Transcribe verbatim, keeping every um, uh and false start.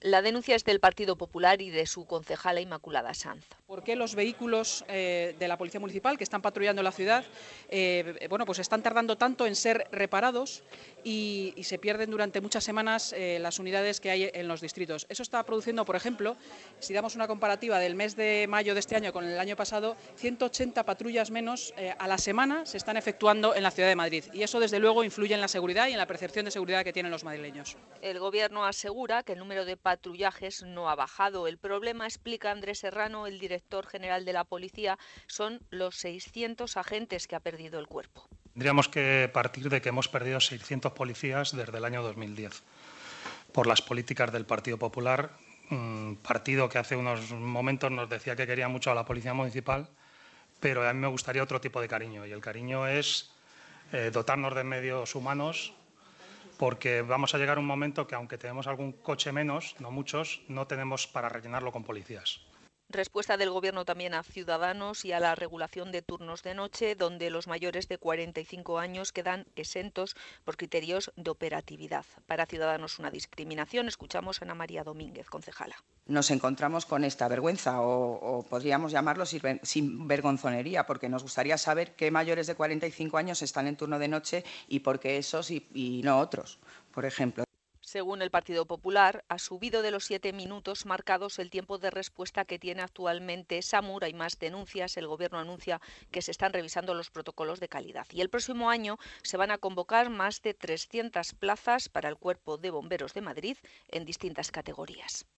La denuncia es del Partido Popular y de su concejala Inmaculada Sanz. ¿Por qué los vehículos eh, de la Policía Municipal que están patrullando la ciudad eh, bueno, pues están tardando tanto en ser reparados y, y se pierden durante muchas semanas eh, las unidades que hay en los distritos? Eso está produciendo, por ejemplo, si damos una comparativa del mes de mayo de este año con el año pasado, ciento ochenta patrullas menos eh, a la semana se están efectuando en la ciudad de Madrid, y eso desde luego influye en la seguridad y en la percepción de seguridad que tienen los madrileños. El Gobierno asegura que el número de patrullajes no ha bajado. El problema, explica Andrés Serrano, el director general de la Policía, son los seiscientos agentes que ha perdido el cuerpo. Tendríamos que partir de que hemos perdido seiscientos policías desde el año dos mil diez por las políticas del Partido Popular, un partido que hace unos momentos nos decía que quería mucho a la Policía Municipal, pero a mí me gustaría otro tipo de cariño, y el cariño es eh, dotarnos de medios humanos, porque vamos a llegar a un momento que, aunque tenemos algún coche menos, no muchos, no tenemos para rellenarlo con policías. Respuesta del Gobierno también a Ciudadanos y a la regulación de turnos de noche, donde los mayores de cuarenta y cinco años quedan exentos por criterios de operatividad. Para Ciudadanos, una discriminación. Escuchamos a Ana María Domínguez, concejala. Nos encontramos con esta vergüenza, o, o podríamos llamarlo sin vergonzonería, porque nos gustaría saber qué mayores de cuarenta y cinco años están en turno de noche y por qué esos y, y no otros, por ejemplo. Según el Partido Popular, ha subido de los siete minutos marcados el tiempo de respuesta que tiene actualmente SAMUR. Hay más denuncias. El Gobierno anuncia que se están revisando los protocolos de calidad. Y el próximo año se van a convocar más de trescientas plazas para el Cuerpo de Bomberos de Madrid en distintas categorías.